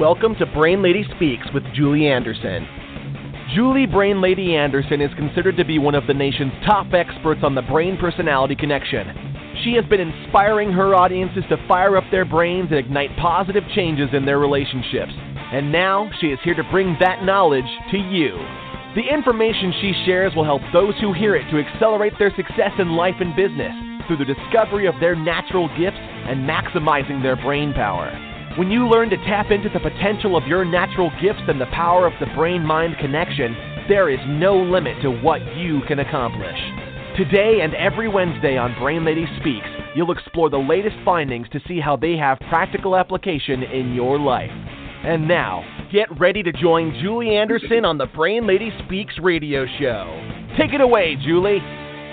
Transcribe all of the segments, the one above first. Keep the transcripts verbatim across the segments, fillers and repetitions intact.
Welcome to Brain Lady Speaks with Julie Anderson. Julie Brain Lady Anderson is considered to be one of the nation's top experts on the brain-personality connection. She has been inspiring her audiences to fire up their brains and ignite positive changes in their relationships. And now she is here to bring that knowledge to you. The information she shares will help those who hear it to accelerate their success in life and business through the discovery of their natural gifts and maximizing their brain power. When you learn to tap into the potential of your natural gifts and the power of the brain-mind connection, there is no limit to what you can accomplish. Today and every Wednesday on Brain Lady Speaks, you'll explore the latest findings to see how they have practical application in your life. And now, get ready to join Julie Anderson on the Brain Lady Speaks radio show. Take it away, Julie.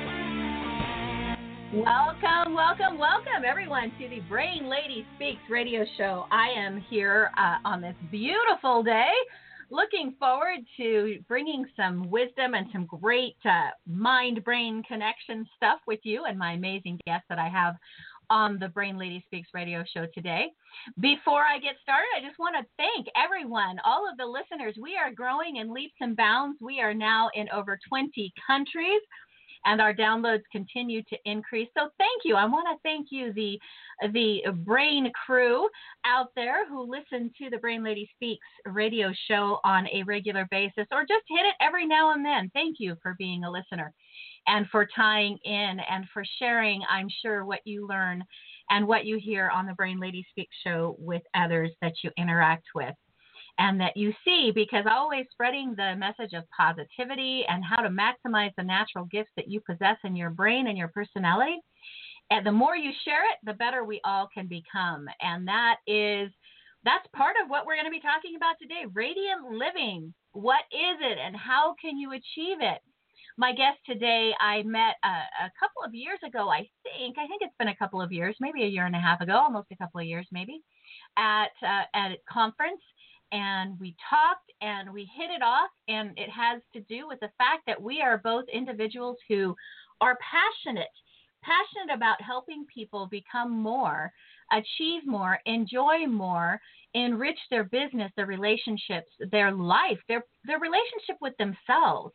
Welcome, welcome, welcome, everyone, to the Brain Lady Speaks radio show. I am here uh, on this beautiful day, looking forward to bringing some wisdom and some great uh, mind-brain connection stuff with you and my amazing guests that I have on the Brain Lady Speaks radio show today. Before I get started, I just want to thank everyone, all of the listeners. We are growing in leaps and bounds. We are now in over twenty countries, and our downloads continue to increase. So thank you. I want to thank you, the the brain crew out there who listen to the Brain Lady Speaks radio show on a regular basis, or just hit it every now and then. Thank you for being a listener and for tying in and for sharing, I'm sure, what you learn and what you hear on the Brain Lady Speaks show with others that you interact with and that you see, because always spreading the message of positivity and how to maximize the natural gifts that you possess in your brain and your personality. And the more you share it, the better we all can become. And that is, that's part of what we're going to be talking about today. Radiant living. What is it and how can you achieve it? My guest today, I met a, a couple of years ago, I think. I think it's been a couple of years, maybe a year and a half ago, almost a couple of years maybe, at, uh, at a conference. And we talked and we hit it off, and it has to do with the fact that we are both individuals who are passionate, passionate about helping people become more, achieve more, enjoy more, enrich their business, their relationships, their life, their, their relationship with themselves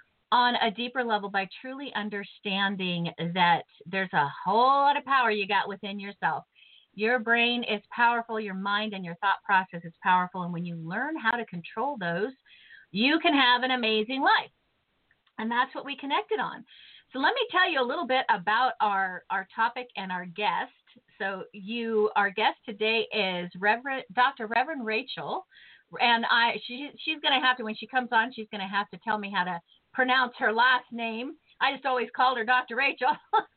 on a deeper level by truly understanding that there's a whole lot of power you got within yourself. Your brain is powerful, your mind and your thought process is powerful, and when you learn how to control those, you can have an amazing life. And that's what we connected on. So let me tell you a little bit about our, our topic and our guest. So you, our guest today is Reverend Doctor Reverend Rachel, and I she she's going to have to, when she comes on, she's going to have to tell me how to pronounce her last name. I just always called her Doctor Rachel.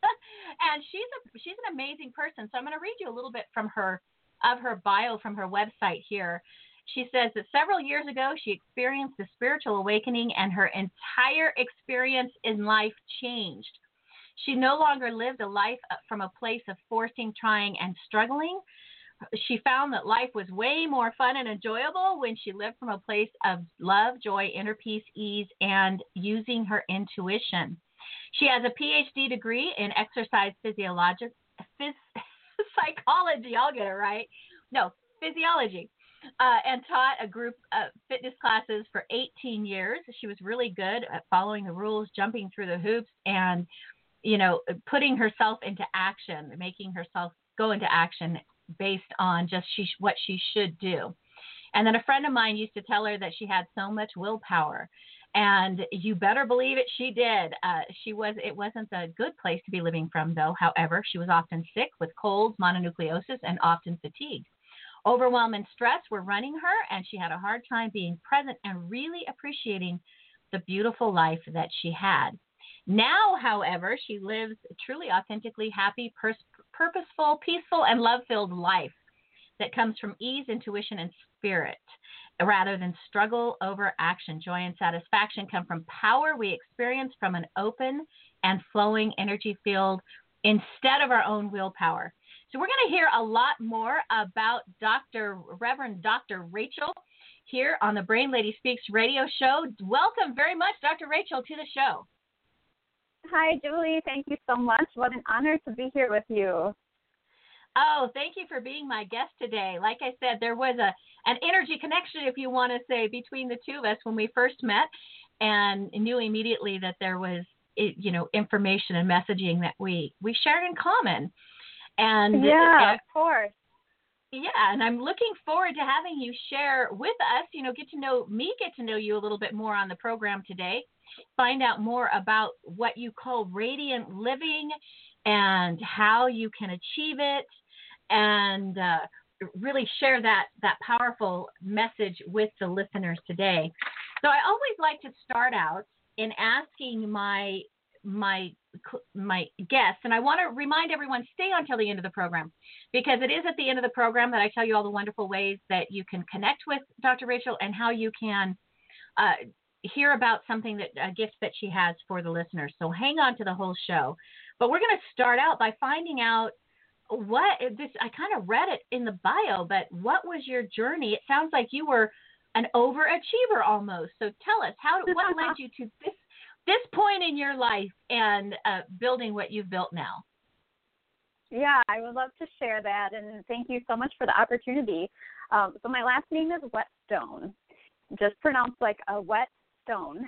And she's a she's an amazing person. So I'm going to read you a little bit from her of her bio from her website here. She says that several years ago, she experienced a spiritual awakening and her entire experience in life changed. She no longer lived a life from a place of forcing, trying, and struggling. She found that life was way more fun and enjoyable when she lived from a place of love, joy, inner peace, ease, and using her intuition. She has a P H D degree in exercise physiology, phys, psychology, I'll get it right, no, physiology, uh, and taught a group of fitness classes for eighteen years. She was really good at following the rules, jumping through the hoops, and, you know, putting herself into action, making herself go into action based on just she, what she should do. And then a friend of mine used to tell her that she had so much willpower. And you better believe it, she did. Uh, she was. It wasn't a good place to be living from, though. However, she was often sick with colds, mononucleosis, and often fatigued. Overwhelm and stress were running her, and she had a hard time being present and really appreciating the beautiful life that she had. Now, however, she lives a truly authentically happy, pers- purposeful, peaceful, and love-filled life that comes from ease, intuition, and spirit, rather than struggle over action. Joy and satisfaction come from power we experience from an open and flowing energy field instead of our own willpower. So we're going to hear a lot more about Doctor Reverend Doctor Rachel here on the Brain Lady Speaks radio show. Welcome very much, Doctor Rachel, to the show. Hi, Julie. Thank you so much. What an honor to be here with you. Oh, thank you for being my guest today. Like I said, there was a an energy connection, if you want to say, between the two of us when we first met, and knew immediately that there was, you know, information and messaging that we we shared in common. And yeah, uh, of course. Yeah, and I'm looking forward to having you share with us, you know, get to know me, get to know you a little bit more on the program today, find out more about what you call radiant living and how you can achieve it, and uh, really share that, that powerful message with the listeners today. So I always like to start out in asking my my my guests, and I want to remind everyone, stay until the end of the program, because it is at the end of the program that I tell you all the wonderful ways that you can connect with Doctor Rachel and how you can uh, hear about something that a gift that she has for the listeners. So hang on to the whole show. But we're going to start out by finding out what this, I kind of read it in the bio, but what was your journey? It sounds like you were an overachiever almost. So tell us, how what led you to this this point in your life and uh, building what you've built now? Yeah, I would love to share that, and thank you so much for the opportunity. Um, so my last name is Whetstone, just pronounced like a wet stone.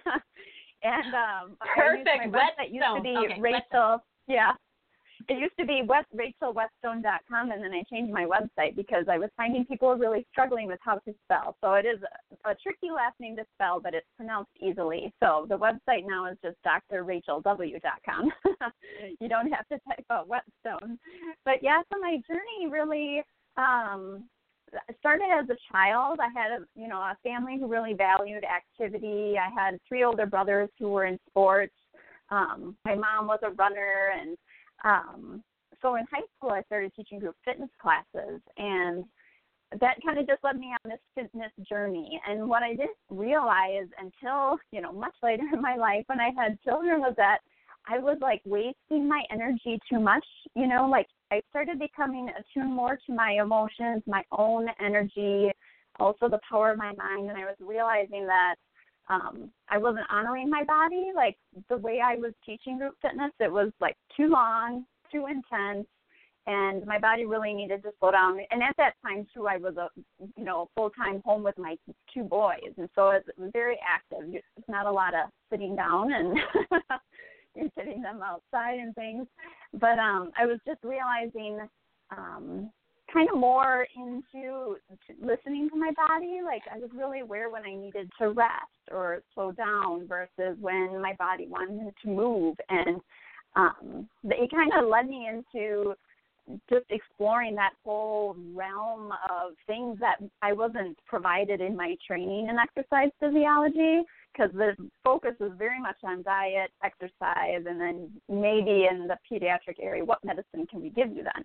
and um, Perfect. I used my website used to be okay, Rachel. Whetstone. Yeah, it used to be West, Rachel Whetstone dot com, and then I changed my website because I was finding people really struggling with how to spell. So it is a, a tricky last name to spell, but it's pronounced easily. So the website now is just D R Rachel W dot com. You don't have to type out Whetstone. But yeah, so my journey really um, started as a child. I had a, you know, a family who really valued activity. I had three older brothers who were in sports. Um, my mom was a runner, and Um, so in high school, I started teaching group fitness classes, and that kind of just led me on this fitness journey. And what I didn't realize until, you know, much later in my life when I had children was that I was like wasting my energy too much, you know, like I started becoming attuned more to my emotions, my own energy, also the power of my mind. And I was realizing that Um, I wasn't honoring my body. Like the way I was teaching group fitness, it was like too long, too intense, and my body really needed to slow down. And at that time too, I was a, you know, full-time home with my two boys. And so it was very active. It's not a lot of sitting down and you're getting them outside and things. But um, I was just realizing, um, kind of more into listening to my body. Like I was really aware when I needed to rest or slow down versus when my body wanted to move. And um, it kind of led me into just exploring that whole realm of things that I wasn't provided in my training in exercise physiology, because the focus was very much on diet, exercise, and then maybe in the pediatric area, what medicine can we give you then?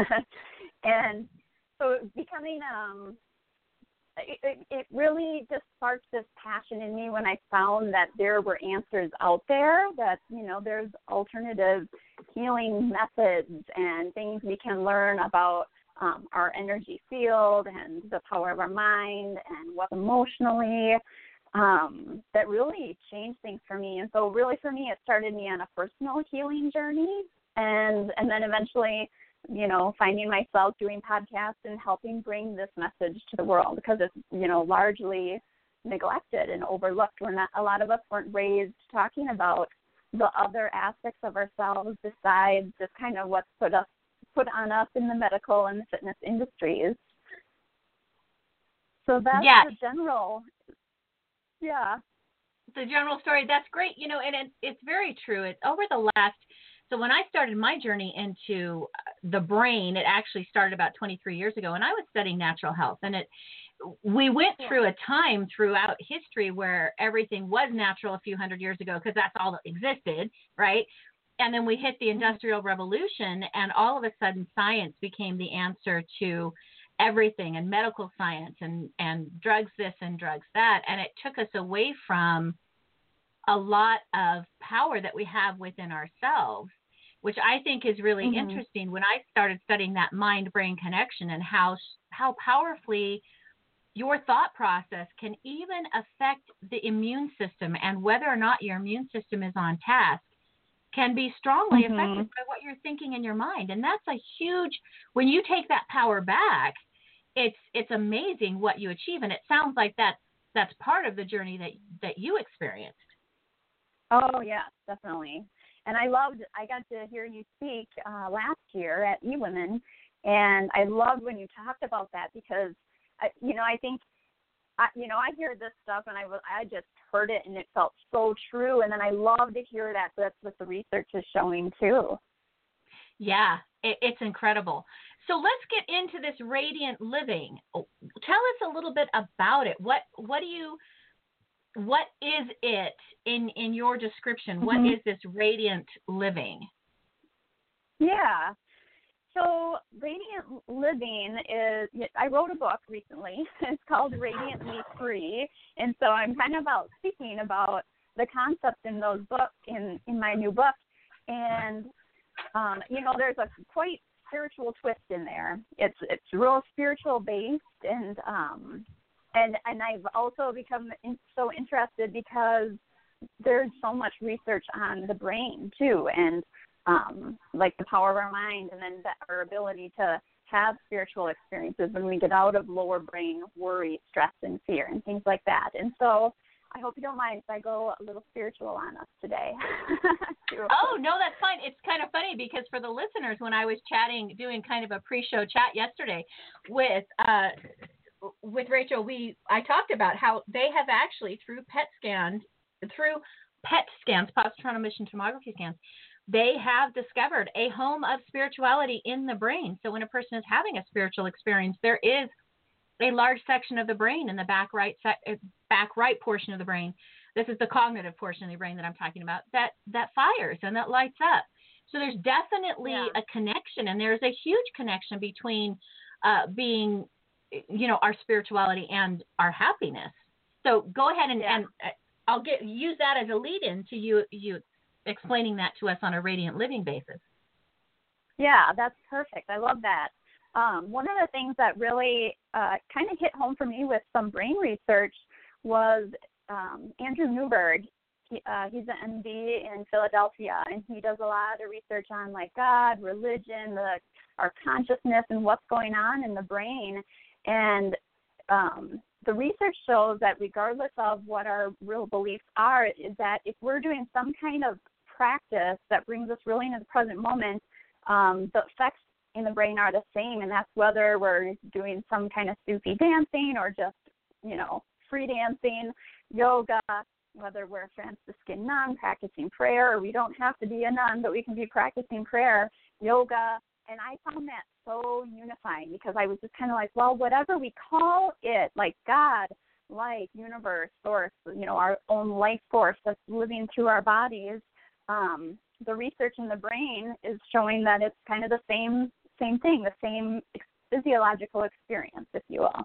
And so becoming, um, it, it really just sparked this passion in me when I found that there were answers out there, that, you know, there's alternative healing methods and things we can learn about um, our energy field and the power of our mind and what emotionally, um, that really changed things for me. And so really for me, it started me on a personal healing journey, and and then eventually, you know, finding myself doing podcasts and helping bring this message to the world, because it's, you know, largely neglected and overlooked. We're not, a lot of us weren't raised talking about the other aspects of ourselves besides just kind of what's put us put on us in the medical and the fitness industries. So that's yeah. the general, yeah. The general story. That's great. You know, and it, it's very true. It's over the last, so when I started my journey into the brain, it actually started about twenty-three years ago, and I was studying natural health. And it, we went through a time throughout history where everything was natural a few hundred years ago, because that's all that existed, right? And then we hit the Industrial Revolution, and all of a sudden science became the answer to everything, and medical science and, and drugs this and drugs that. And it took us away from a lot of power that we have within ourselves, which I think is really mm-hmm. interesting. When I started studying that mind-brain connection and how how powerfully your thought process can even affect the immune system, and whether or not your immune system is on task can be strongly mm-hmm. affected by what you're thinking in your mind. And that's a huge, when you take that power back, it's it's amazing what you achieve. And it sounds like that that's part of the journey that, that you experienced. Oh, yeah, definitely. And I loved, I got to hear you speak uh, last year at eWomen, and I loved when you talked about that because, I, you know, I think, I, you know, I hear this stuff and I, I just heard it and it felt so true. And then I love to hear that. So that's what the research is showing too. Yeah, it, it's incredible. So let's get into this radiant living. Tell us a little bit about it. What what do you what is it in in your description? Mm-hmm. What is this radiant living? Yeah. So Radiant Living is, I wrote a book recently. It's called Radiantly Free. And so I'm kind of out speaking about the concepts in those books, in, in my new book. And, um, you know, there's a quite spiritual twist in there. It's it's real spiritual based. And, um, and, and I've also become in, so interested because there's so much research on the brain, too. And Um, like the power of our mind, and then the, our ability to have spiritual experiences when we get out of lower brain worry, stress, and fear, and things like that. And so I hope you don't mind if I go a little spiritual on us today. Oh, no, that's fine. It's kind of funny because for the listeners, when I was chatting, doing kind of a pre-show chat yesterday with uh, with Rachel, we I talked about how they have actually, through PET scans, through PET scans, positron emission tomography scans, they have discovered a home of spirituality in the brain. So when a person is having a spiritual experience, there is a large section of the brain in the back right back right portion of the brain. This is the cognitive portion of the brain that I'm talking about, that, that fires and that lights up. So there's definitely yeah. a connection, and there's a huge connection between uh, being, you know, our spirituality and our happiness. So go ahead and, yeah. and I'll get use that as a lead-in to you you explaining that to us on a Radiant Living basis. Yeah, that's perfect. I love that. Um, one of the things that really uh, kind of hit home for me with some brain research was um, Andrew Newberg. He, uh, he's an M D in Philadelphia, and he does a lot of research on like God, religion, the, our consciousness, and what's going on in the brain. And um, the research shows that regardless of what our real beliefs are, is that if we're doing some kind of practice that brings us really into the present moment, um, the effects in the brain are the same, and that's whether we're doing some kind of Sufi dancing or just, you know, free dancing, yoga, whether we're a Franciscan nun practicing prayer, or we don't have to be a nun, but we can be practicing prayer, yoga. And I found that so unifying because I was just kind of like, well, whatever we call it, like God, life, universe, source, you know, our own life force that's living through our bodies, um, the research in the brain is showing that it's kind of the same same thing, the same physiological experience, if you will.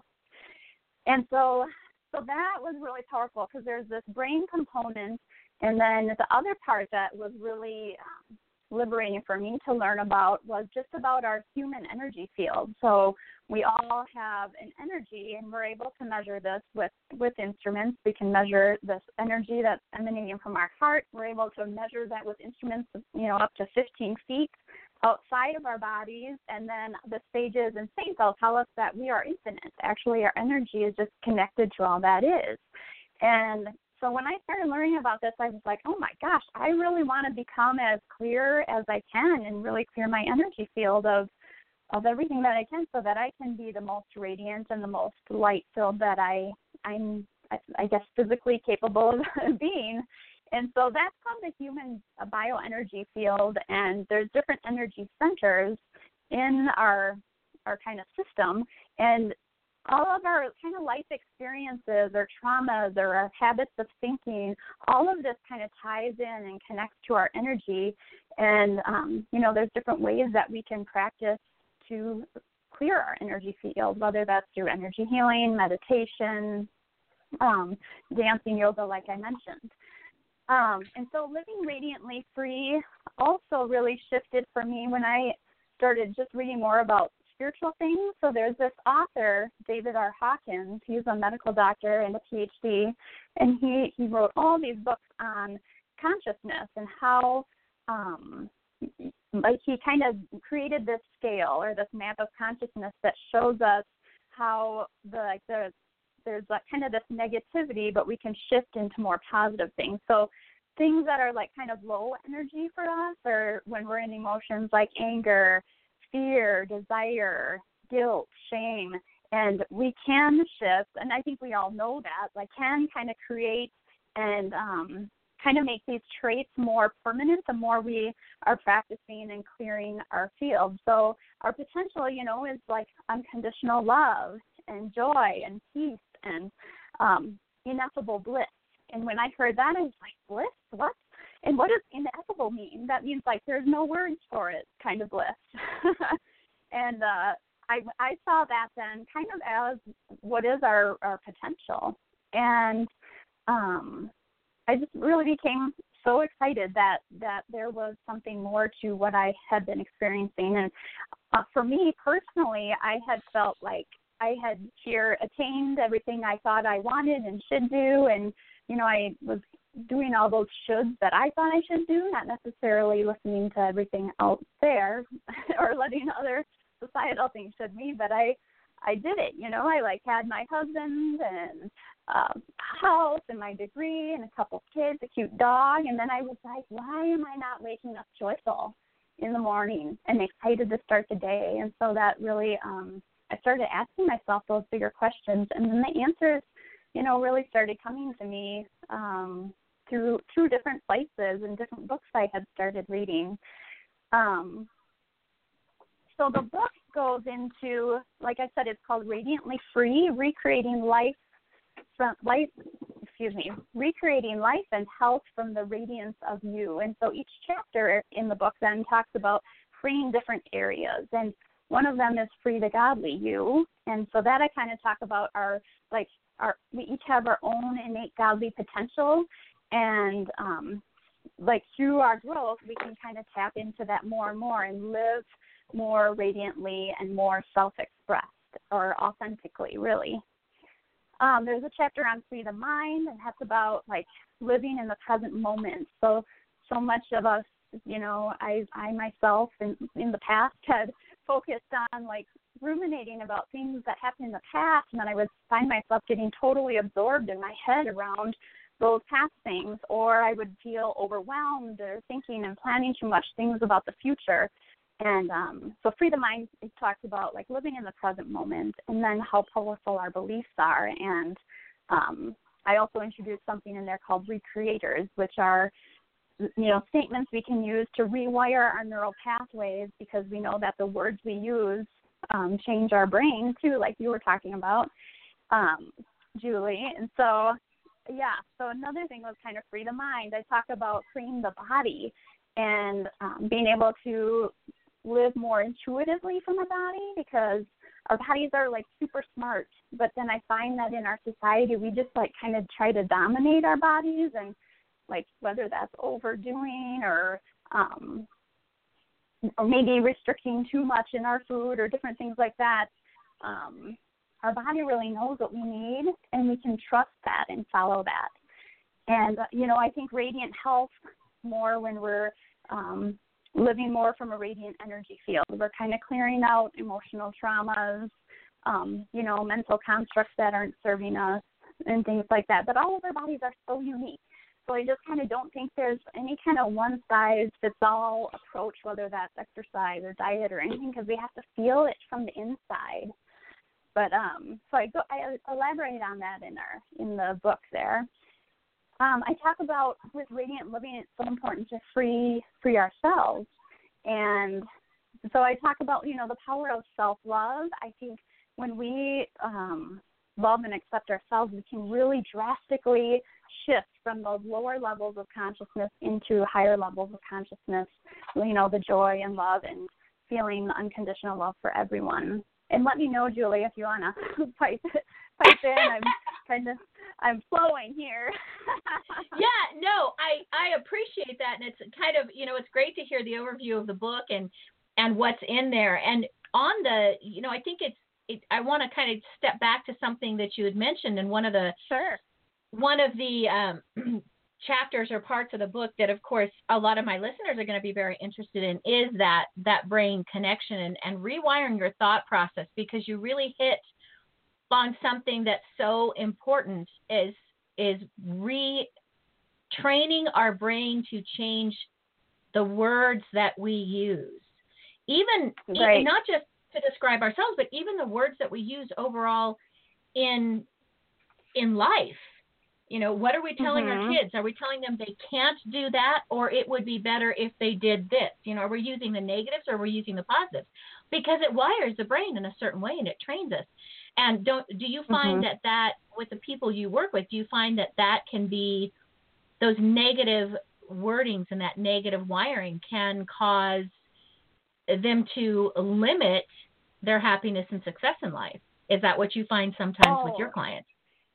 And so, so that was really powerful because there's this brain component, and then the other part that was really um, liberating for me to learn about was just about our human energy field. So we all have an energy, and we're able to measure this with, with instruments. We can measure this energy that's emanating from our heart. We're able to measure that with instruments, you know, up to fifteen feet outside of our bodies. And then the sages and saints all tell us that we are infinite. Actually, our energy is just connected to all that is. And so when I started learning about this, I was like, oh my gosh, I really want to become as clear as I can and really clear my energy field of of everything that I can so that I can be the most radiant and the most light-filled that I, I'm, I guess, physically capable of being. And so that's called the human bioenergy field, and there's different energy centers in our our kind of system. And all of our kind of life experiences or traumas or our habits of thinking, all of this kind of ties in and connects to our energy. And, um, you know, there's different ways that we can practice to clear our energy field, whether that's through energy healing, meditation, um, dancing, yoga, like I mentioned. Um, and so living radiantly free also really shifted for me when I started just reading more about spiritual things. So there's this author, David R. Hawkins. He's a medical doctor and a P H D, and he, he wrote all these books on consciousness and how um, like he kind of created this scale or this map of consciousness that shows us how the like the there's like kind of this negativity, but we can shift into more positive things. So things that are like kind of low energy for us, or when we're in emotions like anger, fear, desire, guilt, shame, and we can shift, and I think we all know that, like can kind of create and um, kind of make these traits more permanent the more we are practicing and clearing our field. So our potential, you know, is like unconditional love and joy and peace and um, ineffable bliss. And when I heard that, I was like, bliss? What? And what does ineffable mean? That means like there's no words for it kind of bliss. and uh, I, I saw that then kind of as what is our, our potential. And um, I just really became so excited that, that there was something more to what I had been experiencing. And uh, for me personally, I had felt like I had here attained everything I thought I wanted and should do. And, you know, I was doing all those shoulds that I thought I should do, not necessarily listening to everything out there or letting other societal things should me, but I, I did it, you know, I like had my husband and um, house and my degree and a couple kids, a cute dog. And then I was like, why am I not waking up joyful in the morning and excited to start the day? And so that really, um, I started asking myself those bigger questions, and then the answers, you know, really started coming to me um, through through different places and different books I had started reading. Um, so the book goes into, like I said, it's called Radiantly Free: Recreating Life from Life. Excuse me, recreating life and health from the radiance of you. And so each chapter in the book then talks about freeing different areas, and one of them is free the godly you. And so that I kind of talk about our, like, our, we each have our own innate godly potential. And, um, like, through our growth, we can kind of tap into that more and more and live more radiantly and more self-expressed or authentically, really. Um, there's a chapter on free the mind, and that's about, like, living in the present moment. So, so much of us, you know, I, I myself in, in the past had focused on like ruminating about things that happened in the past, and then I would find myself getting totally absorbed in my head around those past things, or I would feel overwhelmed or thinking and planning too much things about the future. And um, so Free the Mind, it talks about like living in the present moment and then how powerful our beliefs are. And um, I also introduced something in there called recreators, which are, you know, statements we can use to rewire our neural pathways, because we know that the words we use um, change our brain too, like you were talking about, um, Julie. And so, yeah, so another thing was kind of free the mind. I talk about freeing the body and um, being able to live more intuitively from our body, because our bodies are like super smart, but then I find that in our society we just like kind of try to dominate our bodies, and like whether that's overdoing or um, or maybe restricting too much in our food or different things like that. Um, our body really knows what we need, and we can trust that and follow that. And, uh, you know, I think radiant health more when we're um, living more from a radiant energy field. We're kind of clearing out emotional traumas, um, you know, mental constructs that aren't serving us and things like that. But all of our bodies are so unique. So I just kind of don't think there's any kind of one-size-fits-all approach, whether that's exercise or diet or anything, because we have to feel it from the inside. But um, so I go, I elaborate on that in our in the book there. Um, I talk about with radiant living, it's so important to free free ourselves, and so I talk about, you know, the power of self-love. I think when we um, love and accept ourselves, we can really drastically shift from those lower levels of consciousness into higher levels of consciousness, you know, the joy and love and feeling unconditional love for everyone. And let me know, Julie, if you want to pipe, pipe in. I'm kind of, I'm flowing here. Yeah, no, I, I appreciate that. And it's kind of, you know, it's great to hear the overview of the book and, and what's in there. And on the, you know, I think it's, it, I want to kind of step back to something that you had mentioned in one of the, sure. one of the um, chapters or parts of the book that, of course, a lot of my listeners are going to be very interested in is that that brain connection and, and rewiring your thought process, because you really hit on something that's so important is is retraining our brain to change the words that we use, even right. e- not just to describe ourselves, but even the words that we use overall in in life. You know, what are we telling mm-hmm. our kids? Are we telling them they can't do that, or it would be better if they did this? You know, are we using the negatives or are we using the positives? Because it wires the brain in a certain way and it trains us. And don't do you find mm-hmm. that that with the people you work with, do you find that that can be those negative wordings and that negative wiring can cause them to limit their happiness and success in life? Is that what you find sometimes oh. with your clients?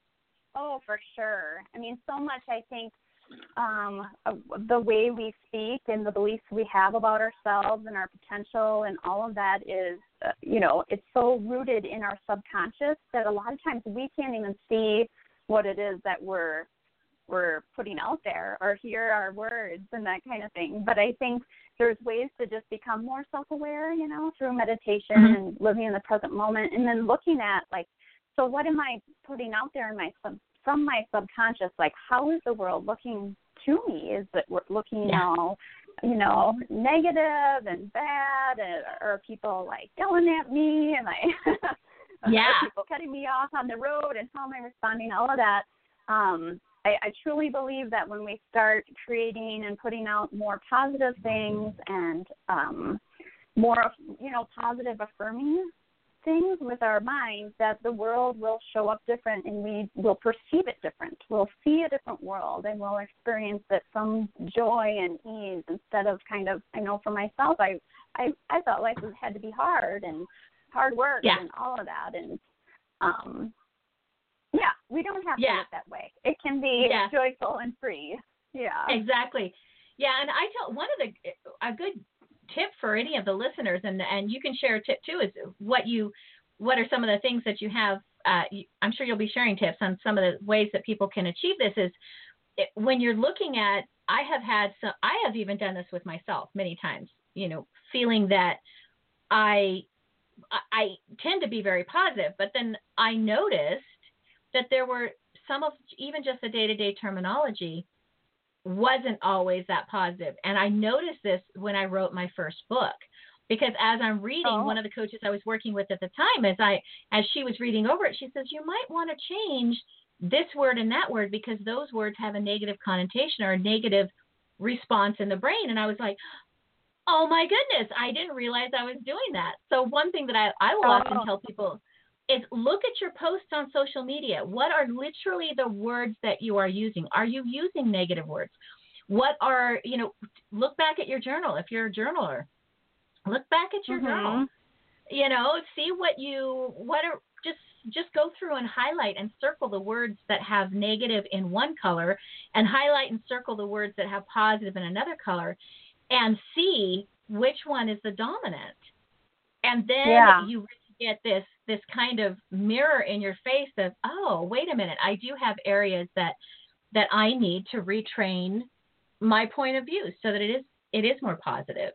Oh, for sure. I mean, so much, I think, um, the way we speak and the beliefs we have about ourselves and our potential and all of that is, uh, you know, it's so rooted in our subconscious that a lot of times we can't even see what it is that we're we're putting out there or hear our words and that kind of thing. But I think there's ways to just become more self-aware, you know, through meditation mm-hmm. and living in the present moment, and then looking at, like, so what am I putting out there in my sub, from my subconscious? Like, how is the world looking to me? Is it looking yeah. all, you know, negative and bad? And, or are people, like, yelling at me? Am I, yeah. are people cutting me off on the road? And how am I responding? All of that. Um, I, I truly believe that when we start creating and putting out more positive things and um, more, you know, positive affirming things with our minds, that the world will show up different and we will perceive it different. We'll see a different world and we'll experience it from joy and ease instead of kind of, I know for myself, I I, I thought life was, had to be hard and hard work yeah. and all of that. And, um, yeah, we don't have yeah. to live that way. It can be yeah. joyful and free. Yeah. Exactly. Yeah, and I tell one of the, a good tip for any of the listeners, and and you can share a tip too, is what you what are some of the things that you have uh, you, I'm sure you'll be sharing tips on some of the ways that people can achieve this. Is it, when you're looking at, I have had some, I have even done this with myself many times, you know, feeling that I I tend to be very positive, but then I noticed that there were some of even just the day-to-day terminology wasn't always that positive. And I noticed this when I wrote my first book, because as I'm reading, oh. one of the coaches I was working with at the time, as I, as she was reading over it, she says, you might want to change this word and that word because those words have a negative connotation or a negative response in the brain. And I was like, oh my goodness, I didn't realize I was doing that. So one thing that I, I will oh. often tell people is look at your posts on social media. What are literally the words that you are using? Are you using negative words? What are, you know, look back at your journal. If you're a journaler, look back at your mm-hmm. journal, you know, see what you, what are, just, just go through and highlight and circle the words that have negative in one color and highlight and circle the words that have positive in another color and see which one is the dominant. And then yeah. you get this this kind of mirror in your face of, oh, wait a minute, I do have areas that that I need to retrain my point of view so that it is it is more positive.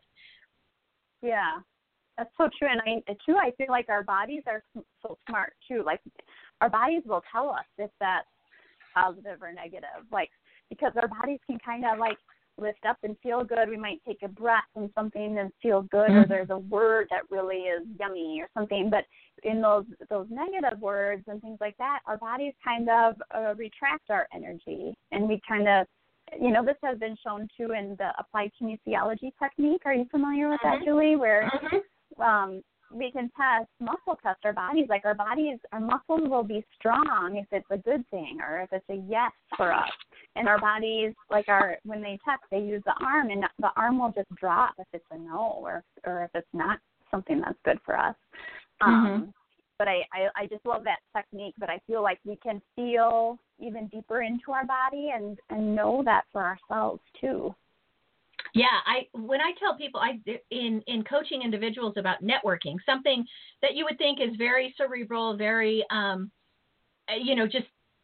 Yeah, that's so true. And I too, I feel like our bodies are so smart too. Like our bodies will tell us if that's positive or negative. Like because our bodies can kind of like lift up and feel good. We might take a breath and something and feel good, mm-hmm. or there's a word that really is yummy or something. But in those those negative words and things like that, our bodies kind of uh, retract our energy, and we kind of, you know, this has been shown too in the applied kinesiology technique. Are you familiar with mm-hmm. that, Julie? Where mm-hmm. um, we can test, muscle test our bodies. Like our bodies, our muscles will be strong if it's a good thing or if it's a yes for us. And our bodies, like our, when they test, they use the arm, and the arm will just drop if it's a no or or if it's not something that's good for us. Um, mm-hmm. But I, I, I just love that technique. But I feel like we can feel even deeper into our body and, and know that for ourselves too. Yeah, I when I tell people I in in coaching individuals about networking, something that you would think is very cerebral, very um, you know, just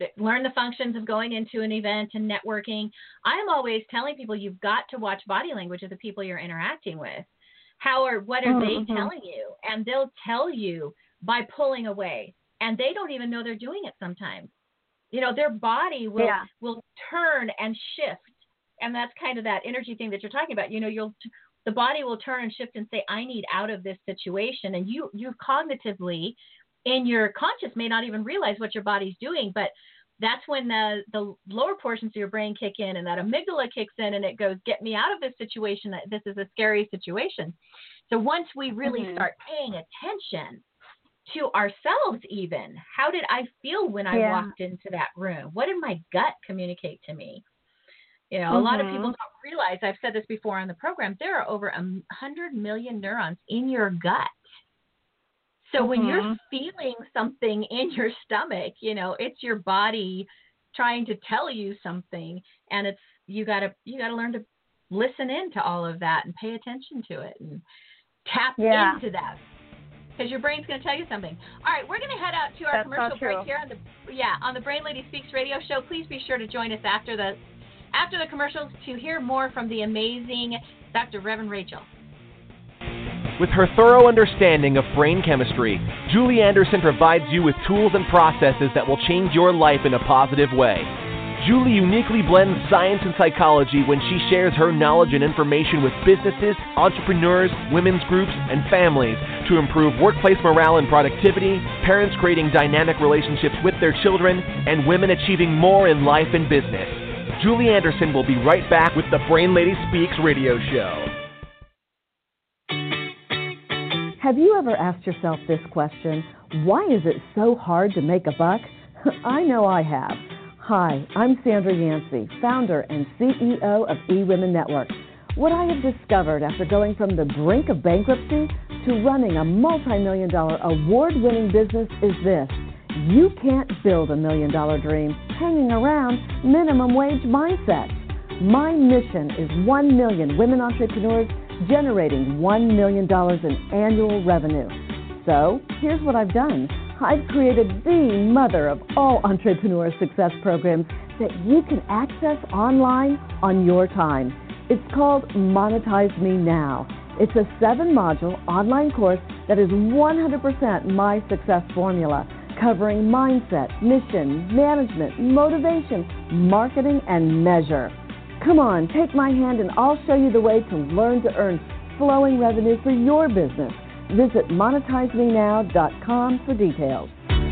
learn the functions of going into an event and networking. I'm always telling people you've got to watch body language of the people you're interacting with. How or what are mm-hmm. they telling you? And they'll tell you by pulling away, and they don't even know they're doing it sometimes. You know, their body will yeah. will turn and shift, and that's kind of that energy thing that you're talking about. You know, you'll the body will turn and shift and say, "I need out of this situation," and you you cognitively, in your conscious, may not even realize what your body's doing, but that's when the, the lower portions of your brain kick in and that amygdala kicks in and it goes, get me out of this situation. This is a scary situation. So once we really mm-hmm. start paying attention to ourselves even, how did I feel when I yeah. walked into that room? What did my gut communicate to me? You know, mm-hmm. a lot of people don't realize, I've said this before on the program, there are over a hundred million neurons in your gut. So mm-hmm. when you're feeling something in your stomach, you know, it's your body trying to tell you something, and it's you gotta you gotta learn to listen in to all of that and pay attention to it and tap yeah. into that, because your brain's going to tell you something. All right, we're going to head out to our That's commercial break here on the yeah on the Brain Lady Speaks radio show. Please be sure to join us after the after the commercials to hear more from the amazing Doctor Reverend Rachel. With her thorough understanding of brain chemistry, Julie Anderson provides you with tools and processes that will change your life in a positive way. Julie uniquely blends science and psychology when she shares her knowledge and information with businesses, entrepreneurs, women's groups, and families to improve workplace morale and productivity, parents creating dynamic relationships with their children, and women achieving more in life and business. Julie Anderson will be right back with the Brain Lady Speaks radio show. Have you ever asked yourself this question? Why is it so hard to make a buck? I know I have. Hi, I'm Sandra Yancey, founder and C E O of eWomen Network. What I have discovered after going from the brink of bankruptcy to running a multi-million dollar award-winning business is this. You can't build a million-dollar dream hanging around minimum wage mindsets. My mission is one million women entrepreneurs generating one million dollars in annual revenue. So here's what I've done. I've created the mother of all entrepreneur success programs that you can access online on your time. It's called Monetize Me Now. It's a seven-module online course that is one hundred percent my success formula, covering mindset, mission, management, motivation, marketing, and measure. Come on, take my hand and I'll show you the way to learn to earn flowing revenue for your business. Visit monetize me now dot com for details.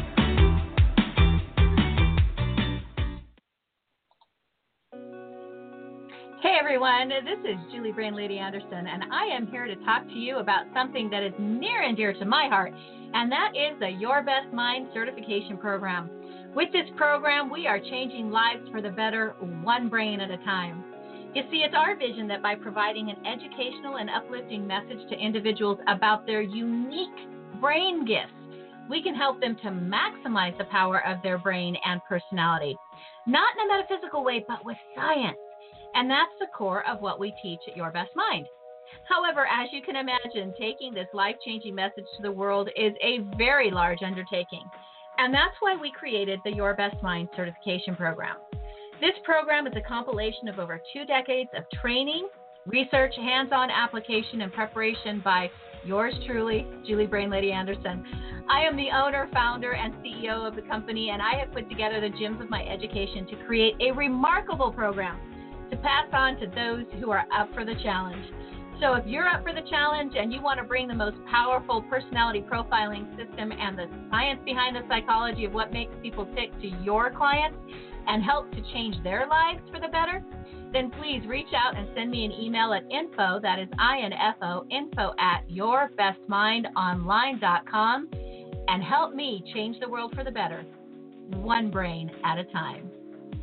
Hey everyone, this is Julie Brain Lady Anderson, and I am here to talk to you about something that is near and dear to my heart, and that is the Your Best Mind certification program. With this program, we are changing lives for the better, one brain at a time. You see, it's our vision that by providing an educational and uplifting message to individuals about their unique brain gifts, we can help them to maximize the power of their brain and personality. Not in a metaphysical way, but with science. And that's the core of what we teach at Your Best Mind. However, as you can imagine, taking this life-changing message to the world is a very large undertaking. And that's why we created the Your Best Mind certification program. This program is a compilation of over two decades of training, research, hands-on application, and preparation by yours truly, Julie Brain Lady Anderson. I am the owner, founder, and C E O of the company, and I have put together the gems of my education to create a remarkable program to pass on to those who are up for the challenge. So if you're up for the challenge and you want to bring the most powerful personality profiling system and the science behind the psychology of what makes people tick to your clients and help to change their lives for the better, then please reach out and send me an email at info, that is I N F O, info at your best mind online dot com, and help me change the world for the better, one brain at a time.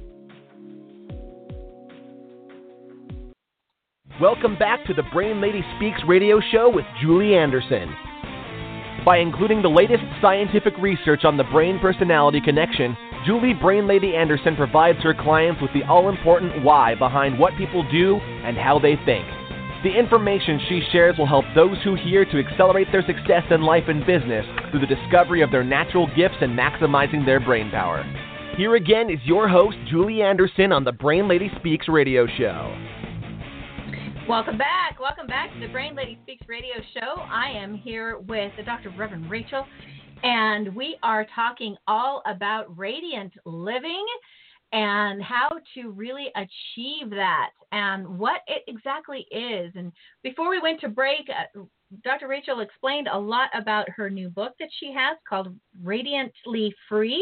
Welcome back to the Brain Lady Speaks radio show with Julie Anderson. By including the latest scientific research on the brain-personality connection, Julie Brain Lady Anderson provides her clients with the all-important why behind what people do and how they think. The information she shares will help those who hear to accelerate their success in life and business through the discovery of their natural gifts and maximizing their brain power. Here again is your host, Julie Anderson, on the Brain Lady Speaks radio show. Welcome back. Welcome back to the Brain Lady Speaks radio show. I am here with the Doctor Reverend Rachel, and we are talking all about radiant living and how to really achieve that and what it exactly is. And before we went to break, uh, Doctor Rachel explained a lot about her new book that she has called Radiantly Free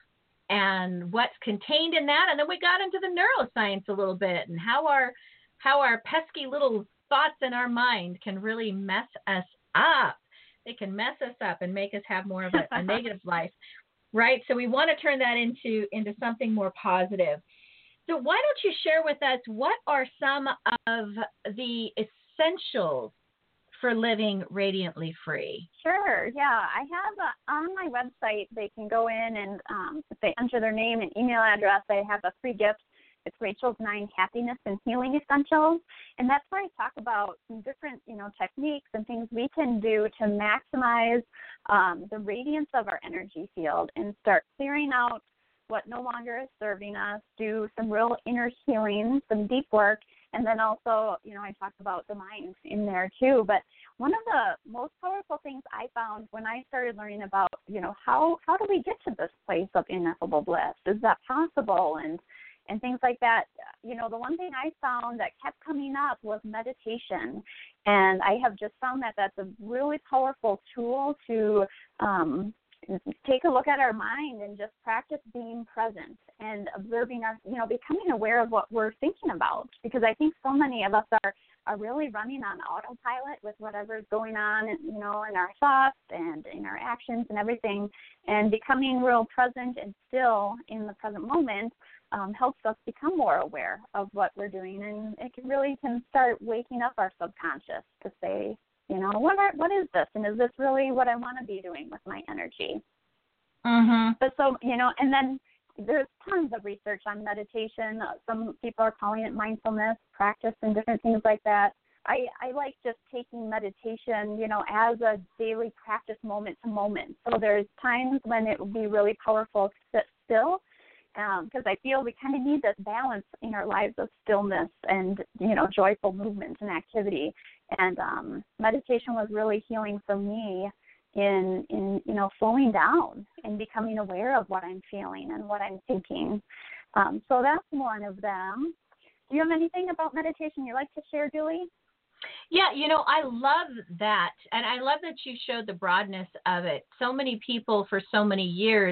and what's contained in that. And then we got into the neuroscience a little bit and how our how our pesky little thoughts in our mind can really mess us up. They can mess us up and make us have more of a, a negative life, right? So we want to turn that into, into something more positive. So why don't you share with us what are some of the essentials for living radiantly free? Sure. Yeah, I have a, on my website, they can go in and um, if they enter their name and email address, I have a free gift. It's Rachel's Nine Happiness and Healing Essentials, and that's where I talk about some different, you know, techniques and things we can do to maximize um, the radiance of our energy field and start clearing out what no longer is serving us, do some real inner healing, some deep work, and then also, you know, I talk about the mind in there too. But one of the most powerful things I found when I started learning about, you know, how, how do we get to this place of ineffable bliss? Is that possible? And and things like that. You know, the one thing I found that kept coming up was meditation. And I have just found that that's a really powerful tool to um, take a look at our mind and just practice being present and observing our, you know, becoming aware of what we're thinking about. Because I think so many of us are, are really running on autopilot with whatever's going on, you know, in our thoughts and in our actions and everything. And becoming real present and still in the present moment Um, helps us become more aware of what we're doing, and it can really can start waking up our subconscious to say, you know, what are, what is this, and is this really what I want to be doing with my energy? Mm-hmm. But so, you know, and then there's tons of research on meditation. Some people are calling it mindfulness practice and different things like that. I, I like just taking meditation, you know, as a daily practice moment to moment. So there's times when it would be really powerful to sit still, because um, I feel we kind of need this balance in our lives of stillness and, you know, joyful movement and activity. And um, meditation was really healing for me in, in, you know, slowing down and becoming aware of what I'm feeling and what I'm thinking. Um, so that's one of them. Do you have anything about meditation you'd like to share, Julie? Yeah, you know, I love that. And I love that you showed the broadness of it. So many people for so many years,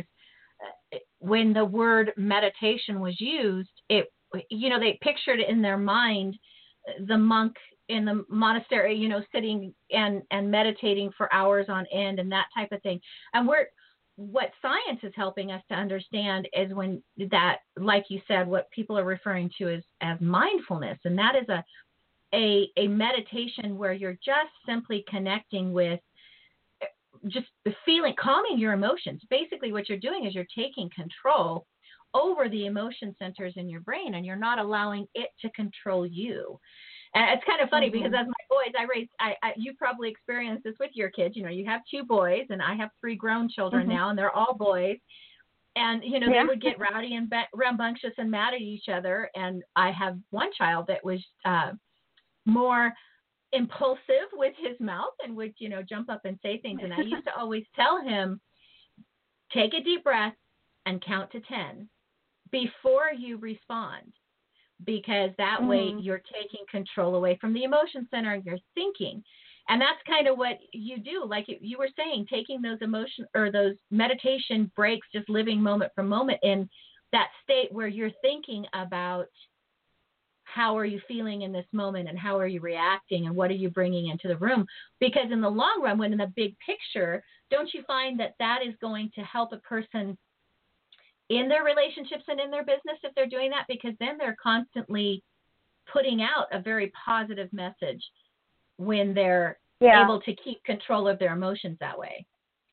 when the word meditation was used, it, you know, they pictured in their mind the monk in the monastery, you know, sitting and, and meditating for hours on end and that type of thing. And we're, what science is helping us to understand is when that, like you said, what people are referring to as, as mindfulness. And that is a, a, a meditation where you're just simply connecting with just the feeling, calming your emotions. Basically what you're doing is you're taking control over the emotion centers in your brain, and you're not allowing it to control you. And it's kind of funny mm-hmm. because as my boys, I raised, I, I, you probably experienced this with your kids. You know, you have two boys, and I have three grown children mm-hmm. now, and they're all boys. And, you know, yeah. they would get rowdy and rambunctious and mad at each other. And I have one child that was uh, more impulsive with his mouth and would, you know, jump up and say things. And I used to always tell him, take a deep breath and count to ten before you respond, because that mm. way you're taking control away from the emotion center and you're thinking. And that's kind of what you do. Like you were saying, taking those emotion or those meditation breaks, just living moment for moment in that state where you're thinking about how are you feeling in this moment and how are you reacting and what are you bringing into the room? Because in the long run, when in the big picture, don't you find that that is going to help a person in their relationships and in their business if they're doing that? Because then they're constantly putting out a very positive message when they're yeah. able to keep control of their emotions that way.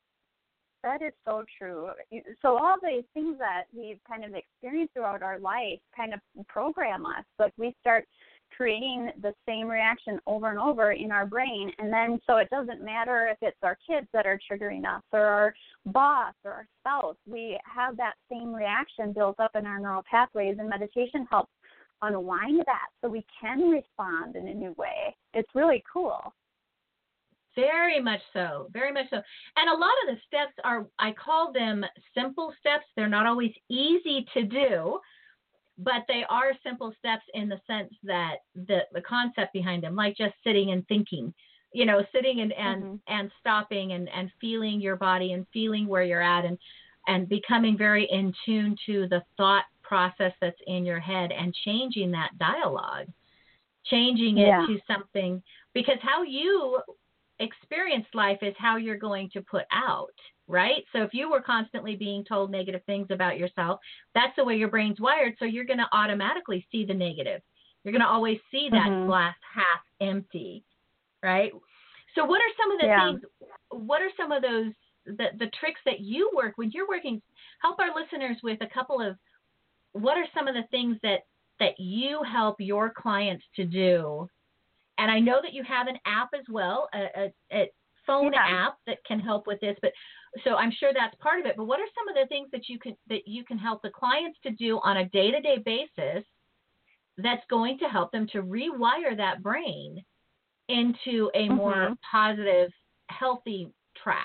That is so true. So all these things that we've kind of experienced throughout our life kind of program us. Like we start creating the same reaction over and over in our brain. And then so it doesn't matter if it's our kids that are triggering us or our boss or our spouse, we have that same reaction built up in our neural pathways, and meditation helps unwind that so we can respond in a new way. It's really cool. Very much so, very much so. And a lot of the steps are, I call them simple steps. They're not always easy to do, but they are simple steps in the sense that the, the concept behind them, like just sitting and thinking, you know, sitting and, and, mm-hmm. and stopping and, and feeling your body and feeling where you're at, and, and becoming very in tune to the thought process that's in your head and changing that dialogue, changing it yeah. to something, because how you experience life is how you're going to put out, right? So if you were constantly being told negative things about yourself, that's the way your brain's wired. So you're going to automatically see the negative. You're going to always see that mm-hmm. glass half empty, right? So what are some of the yeah. things, what are some of those, the, the tricks that you work when you're working? Help our listeners with a couple of, what are some of the things that, that you help your clients to do? And I know that you have an app as well, a, a, a phone yeah. app that can help with this. But so I'm sure that's part of it. But what are some of the things that you can that you can help the clients to do on a day-to-day basis that's going to help them to rewire that brain into a mm-hmm. more positive, healthy track?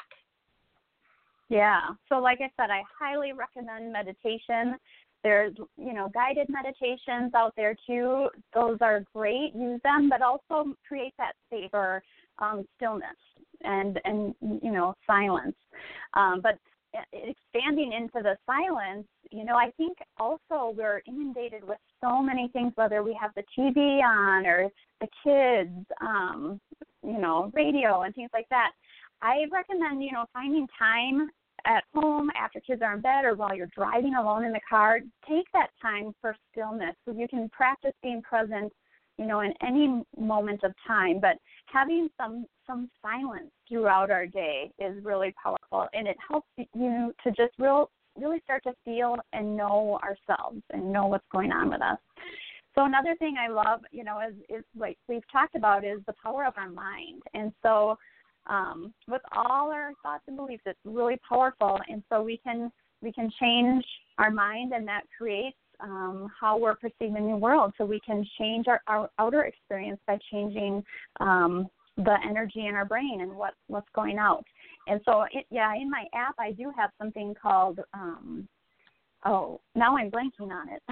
Yeah. So like I said, I highly recommend meditation. There's, you know, guided meditations out there too. Those are great. Use them, but also create that space for um, stillness and, and, you know, silence. Um, but expanding into the silence, you know, I think also we're inundated with so many things, whether we have the T V on or the kids, um, you know, radio and things like that. I recommend, you know, finding time at home after kids are in bed or while you're driving alone in the car. Take that time for stillness so you can practice being present, you know, in any moment of time. But having some some silence throughout our day is really powerful, and it helps you to just real really start to feel and know ourselves and know what's going on with us. So another thing I love, you know, is, is like we've talked about, is the power of our mind. And so Um, with all our thoughts and beliefs, it's really powerful, and so we can we can change our mind, and that creates um, how we're perceiving the world. So we can change our, our outer experience by changing um, the energy in our brain and what, what's going out. And so, it, yeah, in my app, I do have something called um, oh, now I'm blanking on it.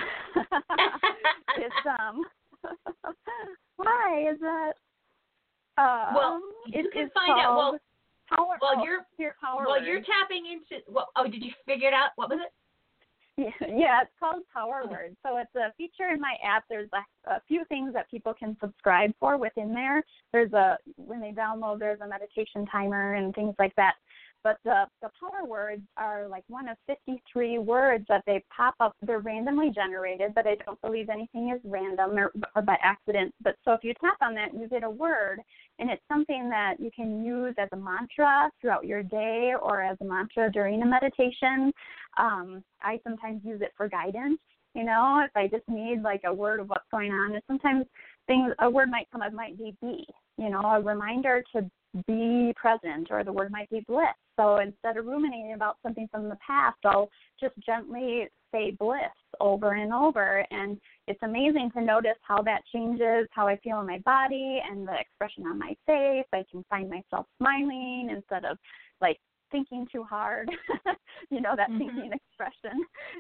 It's um, why is that? Uh, well, you it, can find out. Well, power, well, oh, you're power well, word. you're tapping into. Well, oh, did you figure it out? What was it? Yeah, yeah it's called Power Word. So it's a feature in my app. There's a, a few things that people can subscribe for within there. There's a when they download, there's a meditation timer and things like that. But the, the power words are like one of fifty-three words that they pop up. They're randomly generated, but I don't believe anything is random or, or by accident. But so if you tap on that, you get a word, and it's something that you can use as a mantra throughout your day or as a mantra during a meditation. Um, I sometimes use it for guidance. You know, if I just need like a word of what's going on, and sometimes things, a word might come up, might be be, you know, a reminder to be present, or the word might be bliss. So instead of ruminating about something from the past, I'll just gently say bliss over and over. And it's amazing to notice how that changes how I feel in my body and the expression on my face. I can find myself smiling instead of like thinking too hard, you know, that mm-hmm. thinking expression.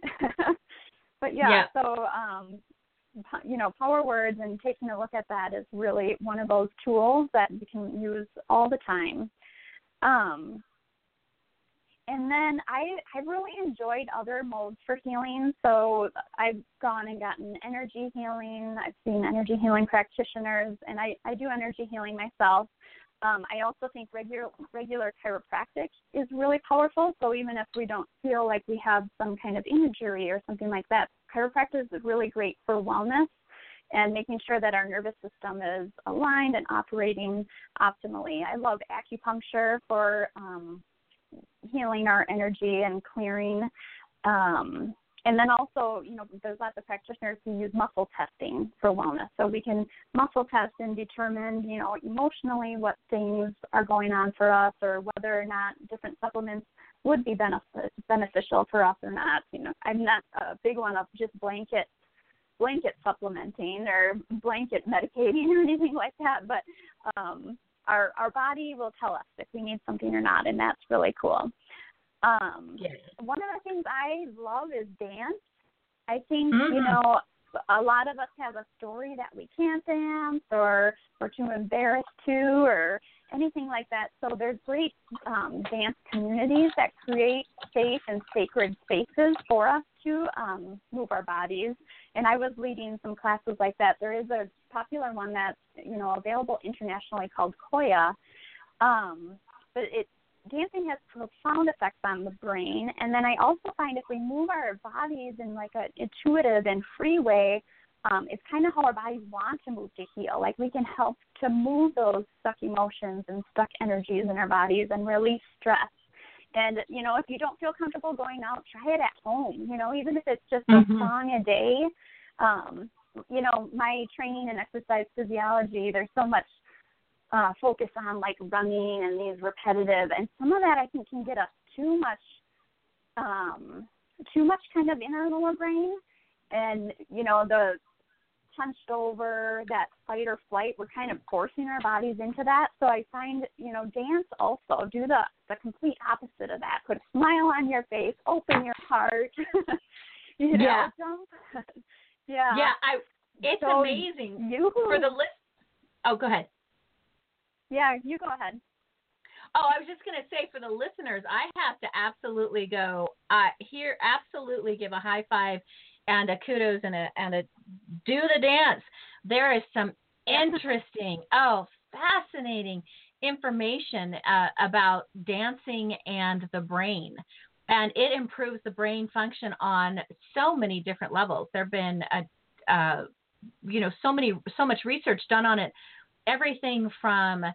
But yeah, yeah. so, um, you know, power words and taking a look at that is really one of those tools that you can use all the time. Um, and then I, I've really enjoyed other modes for healing. So I've gone and gotten energy healing. I've seen energy healing practitioners, and I, I do energy healing myself. Um, I also think regular regular chiropractic is really powerful. So even if we don't feel like we have some kind of injury or something like that, chiropractic is really great for wellness and making sure that our nervous system is aligned and operating optimally. I love acupuncture for um, healing our energy and clearing. Um, And then also, you know, there's lots of practitioners who use muscle testing for wellness. So we can muscle test and determine, you know, emotionally what things are going on for us, or whether or not different supplements would be benefit, beneficial for us or not. You know, I'm not a big one of just blanket blanket supplementing or blanket medicating or anything like that, but um, our our body will tell us if we need something or not, and that's really cool. Um, yes. One of the things I love is dance. I think, mm-hmm. you know, a lot of us have a story that we can't dance, or we're too embarrassed to, or anything like that. So there's great um, dance communities that create safe and sacred spaces for us to um, move our bodies. And I was leading some classes like that. There is a popular one that's, you know, available internationally called Koya. Um, but it dancing has profound effects on the brain. And then I also find if we move our bodies in like an intuitive and free way, um, it's kind of how our bodies want to move to heal. Like we can help to move those stuck emotions and stuck energies in our bodies and release stress. And, you know, if you don't feel comfortable going out, try it at home, you know, even if it's just mm-hmm. a song a day. Um, you know, my training in exercise physiology, there's so much Uh, focus on like running and these repetitive, and some of that I think can get us too much, um, too much kind of in our lower brain, and you know the hunched over, that fight or flight, we're kind of forcing our bodies into that. So I find, you know, dance also do the the complete opposite of that. Put a smile on your face, open your heart, you know, yeah, jump. yeah, yeah. I it's so amazing you, for the list. Oh, go ahead. Yeah, you go ahead. Oh, I was just going to say for the listeners, I have to absolutely go uh, here, absolutely give a high five and a kudos and a, and a do the dance. There is some interesting, oh, fascinating information uh, about dancing and the brain. And it improves the brain function on so many different levels. There have been, a, uh, you know, so many, so much research done on it. Everything from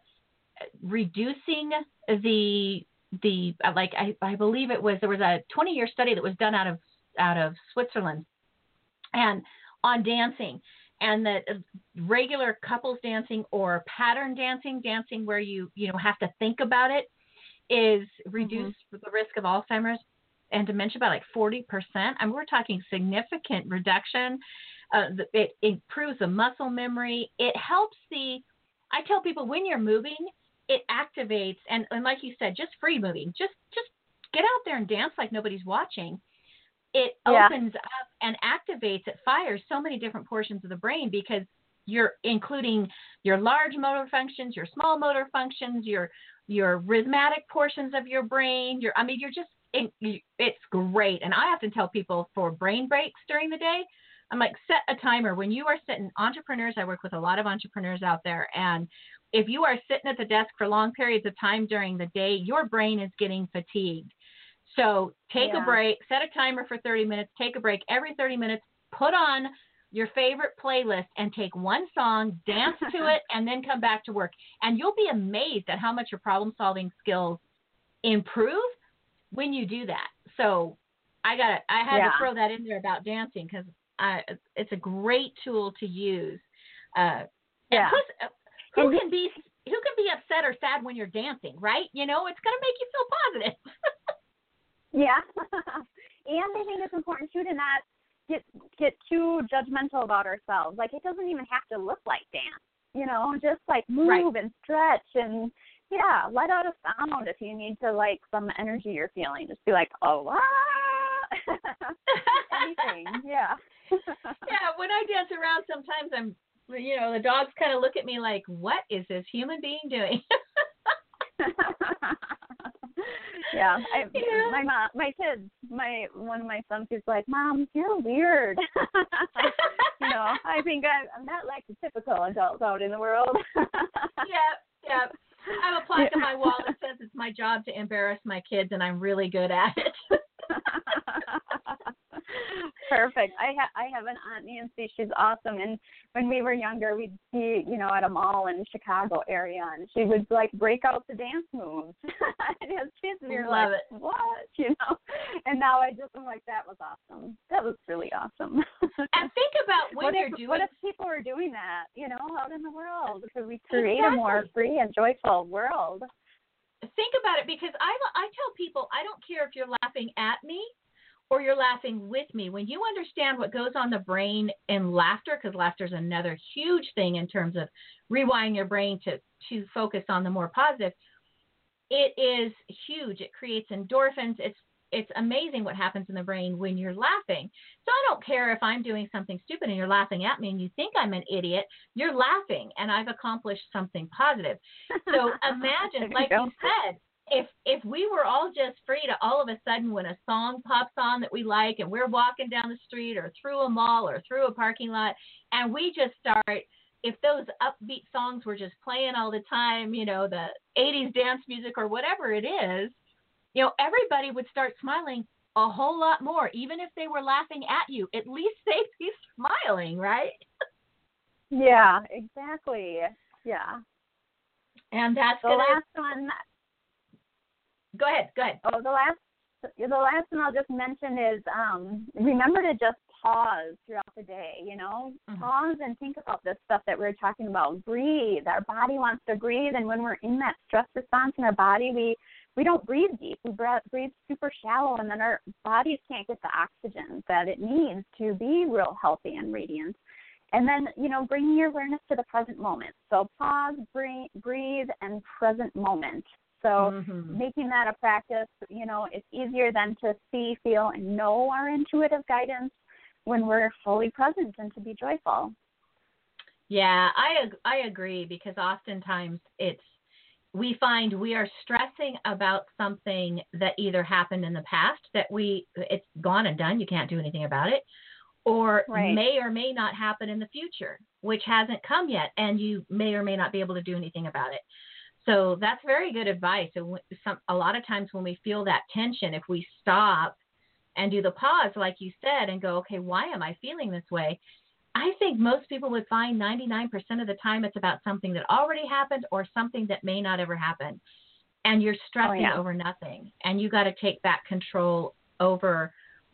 reducing the the like I, I believe it was there was a twenty year study that was done out of out of Switzerland and on dancing, and that regular couples dancing or pattern dancing, dancing where you you know have to think about it, is reduced mm-hmm. the risk of Alzheimer's and dementia by like forty percent. I mean, we're talking significant reduction. Uh, it improves the muscle memory. It helps the I tell people when you're moving, it activates, and, and like you said, just free moving, just just get out there and dance like nobody's watching. It yeah. opens up and activates, it fires so many different portions of the brain because you're including your large motor functions, your small motor functions, your your rhythmic portions of your brain. Your I mean, you're just, it, it's great. And I often tell people for brain breaks during the day, I'm like, set a timer. When you are sitting, entrepreneurs, I work with a lot of entrepreneurs out there, and if you are sitting at the desk for long periods of time during the day, your brain is getting fatigued. So take yeah. a break, set a timer for thirty minutes, take a break every thirty minutes, put on your favorite playlist and take one song, dance to it, and then come back to work. And you'll be amazed at how much your problem-solving skills improve when you do that. So I got I had yeah. to throw that in there about dancing because Uh, it's a great tool to use. Uh, yeah. Plus, uh, who and can be who can be upset or sad when you're dancing, right? You know, it's going to make you feel positive. yeah. And I think it's important too to not get get too judgmental about ourselves. Like it doesn't even have to look like dance. You know, just like move right. and stretch and yeah, let out a sound if you need to, like some energy you're feeling. Just be like, oh, ah. anything, yeah. Yeah, when I dance around, sometimes I'm, you know, the dogs kind of look at me like, what is this human being doing? yeah, I, yeah. my mom, my kids, my one of my sons is like, Mom, you're weird. You know, I think I, I'm not like the typical adult out in the world. yeah, yeah. I have a plaque on my wall that says it's my job to embarrass my kids, and I'm really good at it. perfect. I ha- I have an aunt Nancy. She's awesome. And when we were younger, we'd see, you know, at a mall in the Chicago area, and she would like break out the dance moves. And as kids, we were Love like, it. what, you know? And now I just am like, that was awesome. That was really awesome. And think about when what you're if, doing. What if people were doing that, you know, out in the world? Because we create a more free and joyful world. Think about it, because I I tell people, I don't care if you're laughing at me or you're laughing with me. When you understand what goes on the brain in laughter, because laughter is another huge thing in terms of rewiring your brain to, to focus on the more positive, it is huge. It creates endorphins. It's it's amazing what happens in the brain when you're laughing. So I don't care if I'm doing something stupid and you're laughing at me and you think I'm an idiot. You're laughing, and I've accomplished something positive. So imagine, like you said, if if we were all just free to all of a sudden when a song pops on that we like and we're walking down the street or through a mall or through a parking lot and we just start, if those upbeat songs were just playing all the time, you know, the eighties dance music or whatever it is, you know, everybody would start smiling a whole lot more. Even if they were laughing at you, at least they'd be smiling, right? Yeah, exactly. Yeah. And that's the gonna, last one. Go ahead, go ahead. Oh, the last, the last one I'll just mention is um, remember to just pause throughout the day. You know, mm-hmm. Pause and think about this stuff that we're talking about. Breathe. Our body wants to breathe, and when we're in that stress response in our body, we we don't breathe deep. We breathe super shallow, and then our bodies can't get the oxygen that it needs to be real healthy and radiant. And then, you know, bringing your awareness to the present moment. So pause, breathe, breathe and present moment. So mm-hmm. making that a practice, you know, it's easier than to see, feel, and know our intuitive guidance when we're fully present and to be joyful. Yeah, I I agree, because oftentimes it's, we find we are stressing about something that either happened in the past that we, it's gone and done, you can't do anything about it, or right. may or may not happen in the future, which hasn't come yet, and you may or may not be able to do anything about it. So that's very good advice. So some, a lot of times when we feel that tension, if we stop and do the pause, like you said, and go, okay, why am I feeling this way? I think most people would find ninety-nine percent of the time it's about something that already happened or something that may not ever happen. And you're stressing oh, yeah. over nothing. And you got to take back control over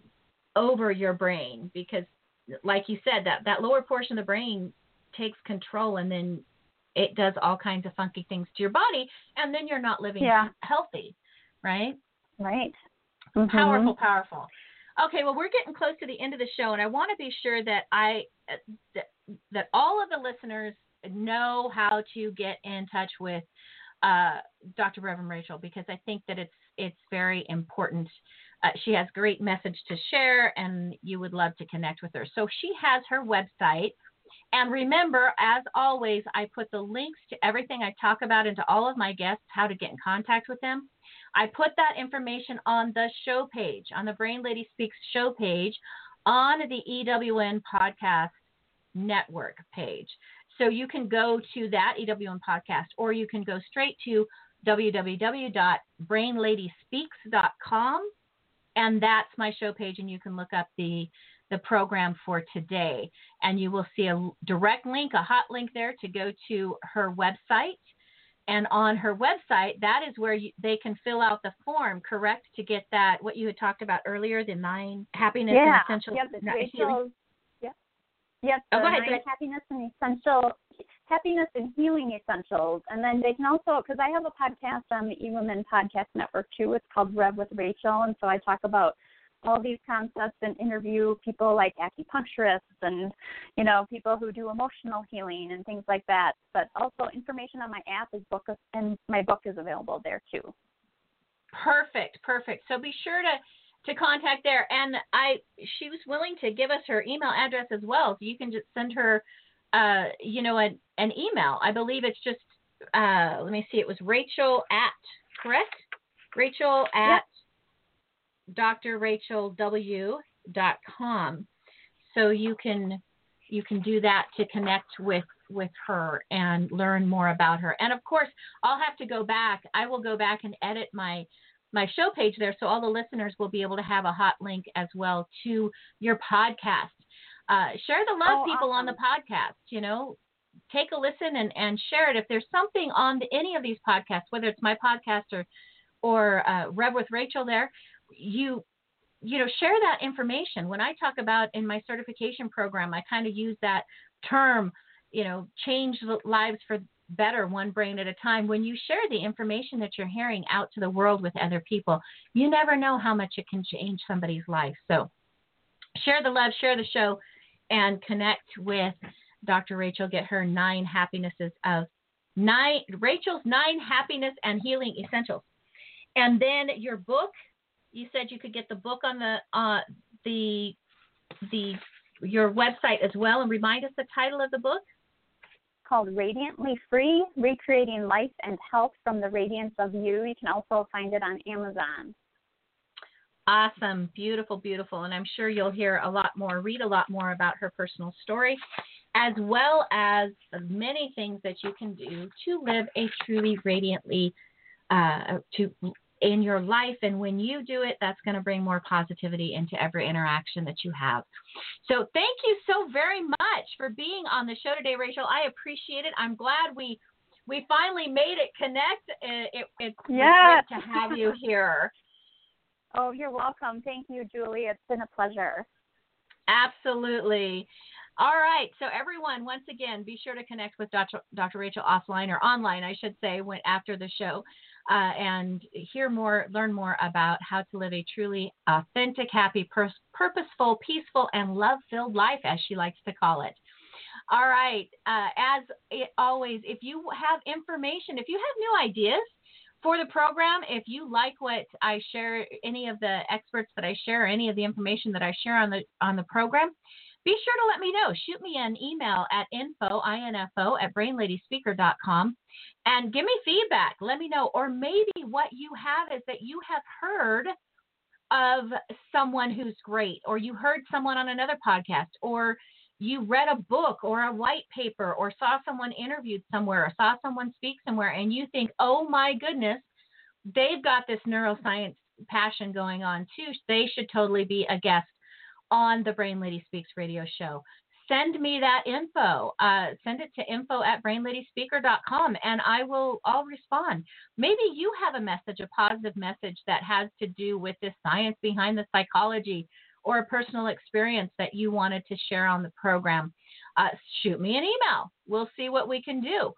over your brain, because like you said, that, that lower portion of the brain takes control, and then it does all kinds of funky things to your body, and then you're not living yeah. healthy, right? Right. Mm-hmm. Powerful, powerful. Okay, well, we're getting close to the end of the show, and I want to be sure that I that, that all of the listeners know how to get in touch with uh, Doctor Reverend Rachel, because I think that it's it's very important. Uh, she has great message to share, and you would love to connect with her. So she has her website. And remember, as always, I put the links to everything I talk about and to all of my guests, how to get in contact with them. I put that information on the show page, on the Brain Lady Speaks show page, on the E W N Podcast Network page. So you can go to that E W N Podcast, or you can go straight to w w w dot brain lady speaks dot com, and that's my show page, and you can look up the the program for today, and you will see a direct link, a hot link there to go to her website. And on her website, that is where you, they can fill out the form, correct, to get that, what you had talked about earlier, the nine happiness yeah. and essential yep, healing. Rachel, yep. Yep, oh, go ahead, nine happiness and essential, happiness and healing essentials. And then they can also, because I have a podcast on the eWomen Podcast Network too, it's called Rev with Rachel, and so I talk about all these concepts and interview people like acupuncturists and, you know, people who do emotional healing and things like that. But also information on my app is book, and my book is available there too. Perfect, perfect. So be sure to, to contact there. And I, she was willing to give us her email address as well, so you can just send her, uh, you know, an, an email. I believe it's just, uh, let me see, it was Rachel at, correct? Rachel at. Yep. D R Rachel W dot com. So you can you can do that to connect with, with her and learn more about her. And of course, I'll have to go back. I will go back and edit my my show page there, so all the listeners will be able to have a hot link as well to your podcast. Uh, share the love, oh, people, awesome. on the podcast. You know, take a listen and, and share it. If there's something on the, any of these podcasts, whether it's my podcast or or uh, Rev with Rachel, there, you you know, share that information. When I talk about in my certification program, I kind of use that term, you know, change lives for better, one brain at a time. When you share the information that you're hearing out to the world with other people, you never know how much it can change somebody's life. So share the love, share the show, and connect with Doctor Rachel. Get her nine happinesses of nine, Rachel's nine happiness and healing essentials. And then your book, you said you could get the book on the uh, the the your website as well, and remind us the title of the book. Called Radiantly Free, Recreating Life and Health from the Radiance of You. You can also find it on Amazon. Awesome. Beautiful, beautiful. And I'm sure you'll hear a lot more, read a lot more about her personal story, as well as many things that you can do to live a truly radiantly uh, to in your life. And when you do it, that's going to bring more positivity into every interaction that you have. So thank you so very much for being on the show today, Rachel. I appreciate it. I'm glad we we finally made it connect. It, it, it's yes. great to have you here. Oh, you're welcome. Thank you, Julie. It's been a pleasure. Absolutely. All right. So everyone, once again, be sure to connect with Doctor Doctor Rachel offline, or online, I should say, when after the show, uh, and hear more, learn more about how to live a truly authentic, happy, pur- purposeful, peaceful, and love-filled life, as she likes to call it. All right. Uh, as it always, if you have information, if you have new ideas for the program, if you like what I share, any of the experts that I share, any of the information that I share on the on the program, be sure to let me know. Shoot me an email at info, info at brainladyspeaker dot com, and give me feedback. Let me know. Or maybe what you have is that you have heard of someone who's great, or you heard someone on another podcast, or you read a book or a white paper, or saw someone interviewed somewhere, or saw someone speak somewhere, and you think, oh my goodness, they've got this neuroscience passion going on too. They should totally be a guest on the Brain Lady Speaks radio show. Send me that info. Uh, send it to info at brainladyspeaker dot com, and I will, I'll respond. Maybe you have a message, a positive message that has to do with the science behind the psychology, or a personal experience that you wanted to share on the program. Uh, shoot me an email. We'll see what we can do.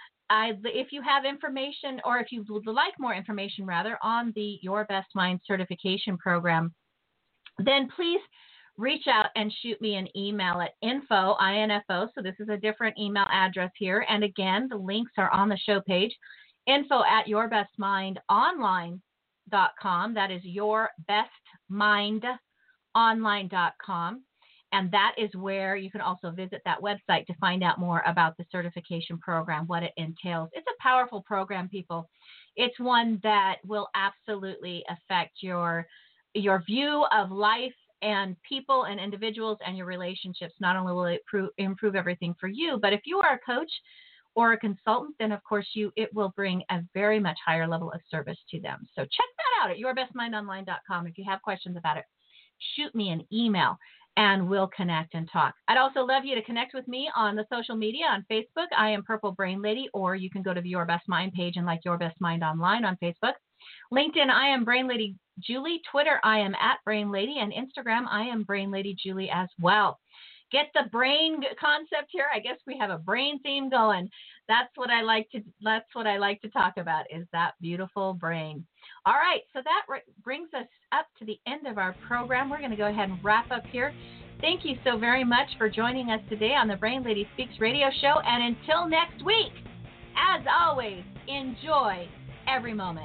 I, if you have information, or if you would like more information, rather, on the Your Best Mind certification program, then please reach out and shoot me an email at info, info. So this is a different email address here. And again, the links are on the show page. Info at your best mind online dot com. That is your best mind online dot com. And that is where you can also visit that website to find out more about the certification program, what it entails. It's a powerful program, people. It's one that will absolutely affect your your view of life and people and individuals and your relationships. Not only will it improve, improve everything for you, but if you are a coach or a consultant, then of course you it will bring a very much higher level of service to them. So check that out at your best mind online dot com. If you have questions about it, shoot me an email and we'll connect and talk. I'd also love you to connect with me on the social media. On Facebook, I am Purple Brain Lady, or you can go to the Your Best Mind page and like Your Best Mind Online on Facebook. LinkedIn, I am Brain Lady Julie. Twitter, I am at Brain Lady. And Instagram, I am Brain Lady Julie as well. Get the brain concept here. I guess we have a brain theme going. That's what I like to. That's what I like to talk about, is that beautiful brain. All right, so that r- brings us up to the end of our program. We're going to go ahead and wrap up here. Thank you so very much for joining us today on the Brain Lady Speaks radio show. And until next week, as always, enjoy every moment.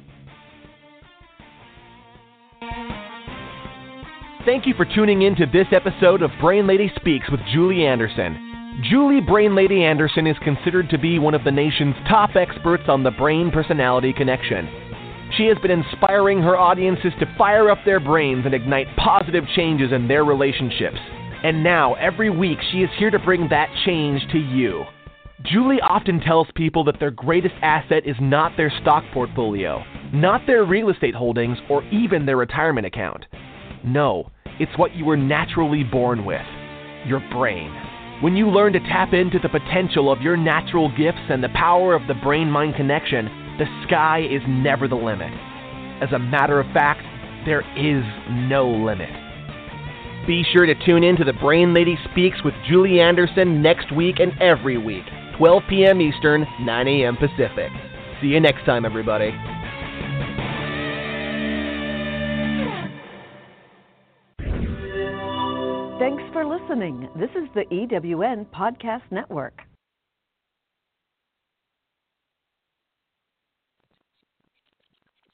Thank you for tuning in to this episode of Brain Lady Speaks with Julie Anderson. Julie Brain Lady Anderson is considered to be one of the nation's top experts on the brain-personality connection. She has been inspiring her audiences to fire up their brains and ignite positive changes in their relationships. And now, every week, she is here to bring that change to you. Julie often tells people that their greatest asset is not their stock portfolio, not their real estate holdings or even their retirement account. No, it's what you were naturally born with, your brain. When you learn to tap into the potential of your natural gifts and the power of the brain-mind connection, the sky is never the limit. As a matter of fact, there is no limit. Be sure to tune in to The Brain Lady Speaks with Julie Anderson next week and every week, twelve p.m. Eastern, nine a.m. Pacific. See you next time, everybody. Thanks for listening. This is the E W N Podcast Network.